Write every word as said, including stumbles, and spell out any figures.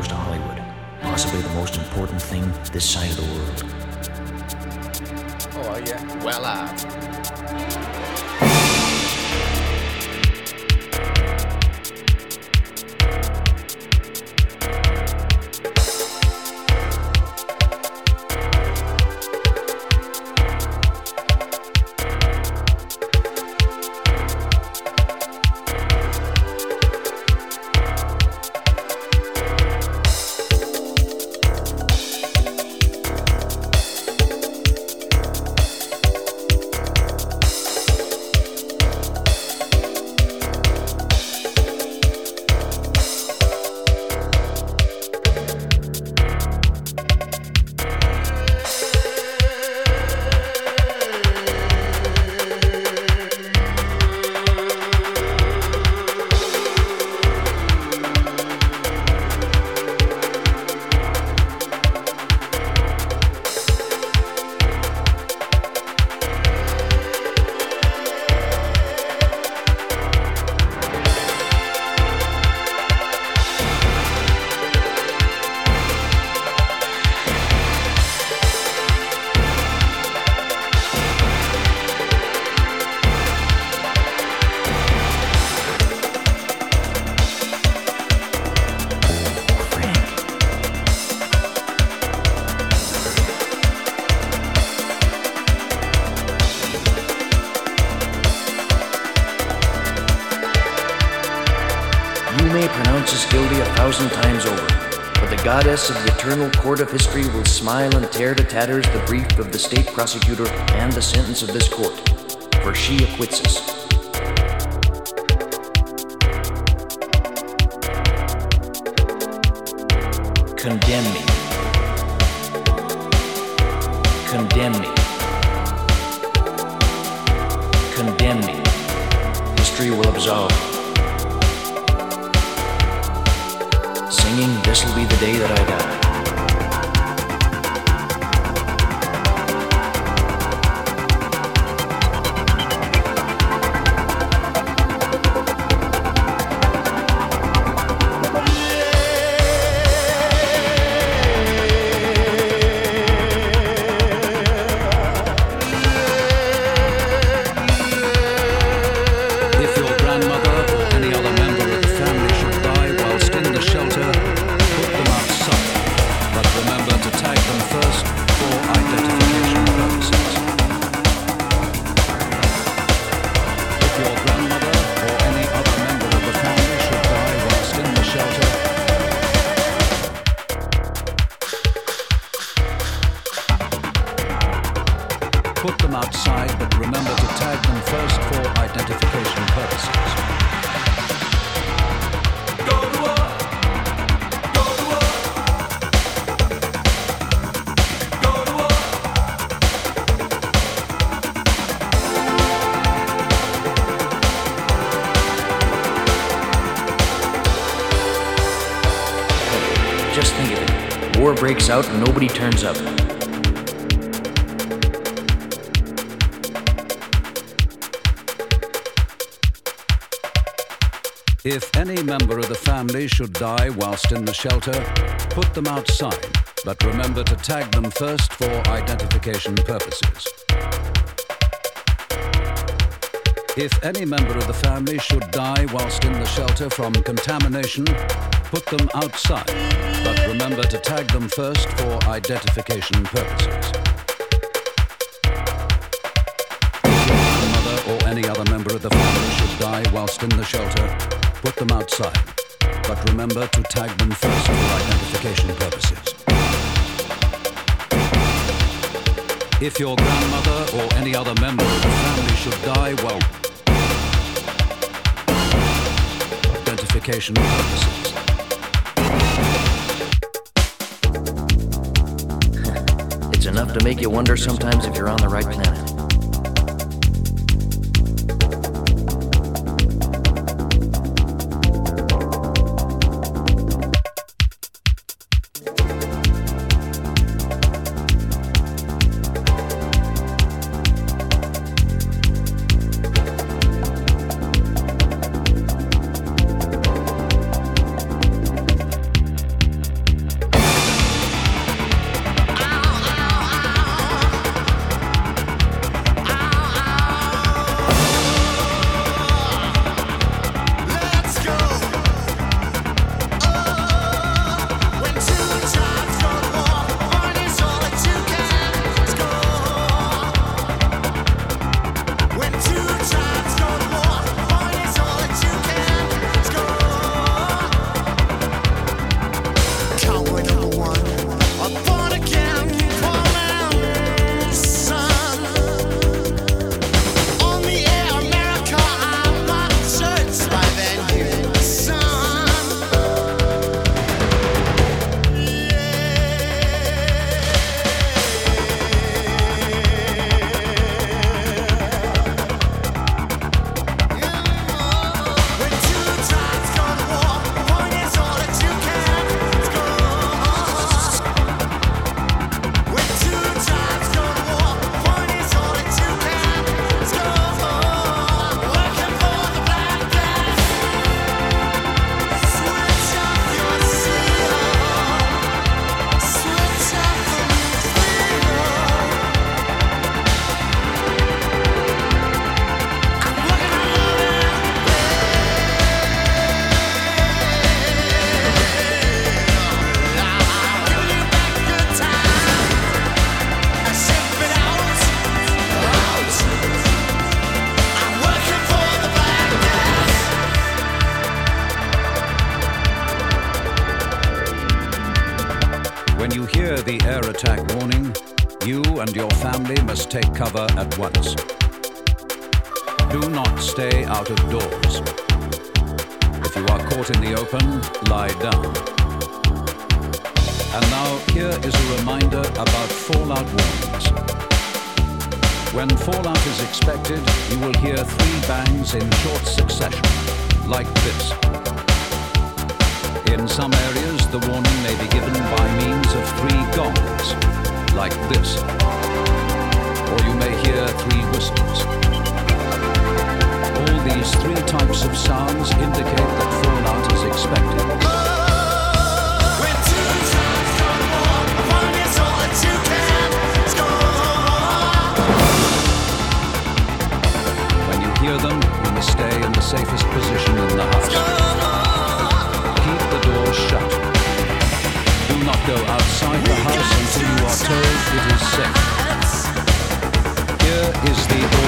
goes to Hollywood. Possibly the most important thing this side of the world. Oh, yeah. Well, uh... Times over, but the goddess of the eternal court of history will smile and tear to tatters the brief of the state prosecutor and the sentence of this court, for she acquits us. Condemn me. Condemn me. Condemn me. History will absolve. Singing, this'll be the day that I die. If your grandmother or any other member of the family should die whilst in the shelter, put them outside, but remember to tag them first for identification purposes. If your grandmother or any other member of the family should die whilst in the shelter, put them outside, but remember to tag them first for identification purposes. Just think of it. War breaks out and nobody turns up. If any member of the family should die whilst in the shelter, put them outside, but remember to tag them first for identification purposes. If any member of the family should die whilst in the shelter from contamination, put them outside, but remember to tag them first for identification purposes. If your grandmother or any other member of the family should die whilst in the shelter, put them outside, but remember to tag them first for identification purposes. If your grandmother or any other member of the family should die, well, identification purposes. It's enough to make you wonder sometimes if you're on the right planet. When you hear the air attack warning, you and your family must take cover at once. Do not stay out of doors. If you are caught in the open, lie down. And now here is a reminder about fallout warnings. When fallout is expected, you will hear three bangs in short succession, like this. In some areas, the warning may be given by means of three gongs, like this. Or you may hear three whistles. All these three types of sounds indicate that fallout is expected. When you hear them, you must stay in the safest position in the house. Keep the doors shut. Do not go outside the house until you are told it is safe. Here is the